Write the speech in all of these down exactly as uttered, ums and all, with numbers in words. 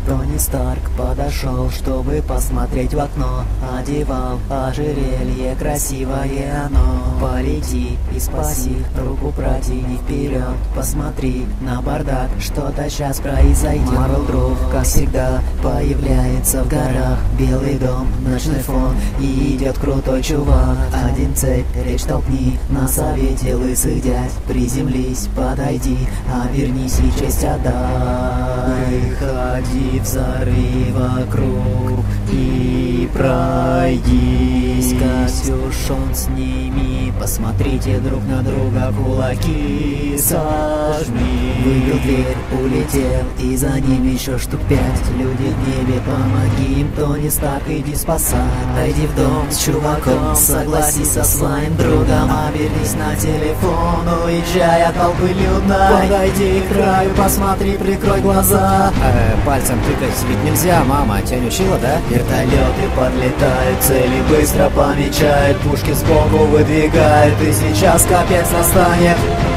Тони Старк подошел, чтобы посмотреть в окно. Одевал ожерелье, красивое оно. Полети и спаси, руку протяни вперед. Посмотри на бардак, что-то сейчас произойдет. Марвел друг, как всегда, появляется в горах. Белый дом, ночной фон, и идет крутой чувак. Один цепь, речь толкни, на совете лысых дядь. Приземлись, подойди, обернись и честь отдай. Ходи, взорви вокруг и пройдись. Капюшон сними, посмотрите друг на друга, кулаки сожми. Выбил дверь, улетел, и за ним еще штук пять. Люди в небе, помоги им, Тони Старк, иди спасай. Найди в дом с чуваком, согласись со своим другом. Обернись на телефон, уезжай от толпы людной. Подойди к краю, посмотри, прикрой глаза. Э, пальцем тыкать ведь нельзя, мама тебя не учила, да? Вертолеты подлетают, цели быстро помечают, пушки сбоку выдвигают, и сейчас капец настанет.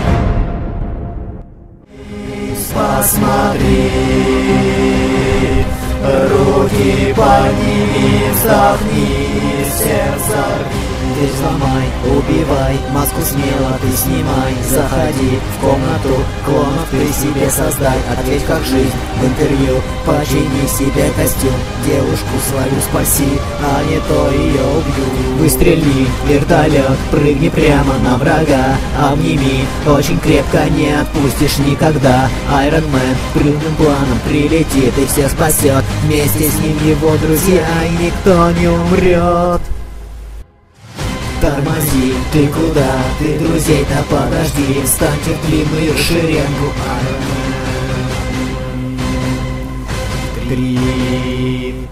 Посмотри, руки подними, вздохни, сердце. Дверь взломай, убивай, маску смело ты снимай. Заходи в комнату клонов, ты себе создай. Ответь как жизнь в интервью, почини себе костюм. Девушку свою спаси, а не то ее убью. Выстрели, вертолет, прыгни прямо на врага. Обними, очень крепко, не отпустишь никогда. Айрон Мэн крупным планом прилетит и всех спасет. Вместе с ним его друзья, и никто не умрет. Тормози, ты куда? Ты друзей-то подожди. Встаньте в длинную шеренгу. Три.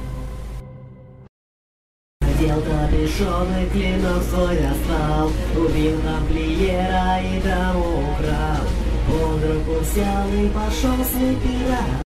Надел капюшон и клинок свой достал. Убил тамплиера и тому украл. Он вдруг взял и пошел свой пират.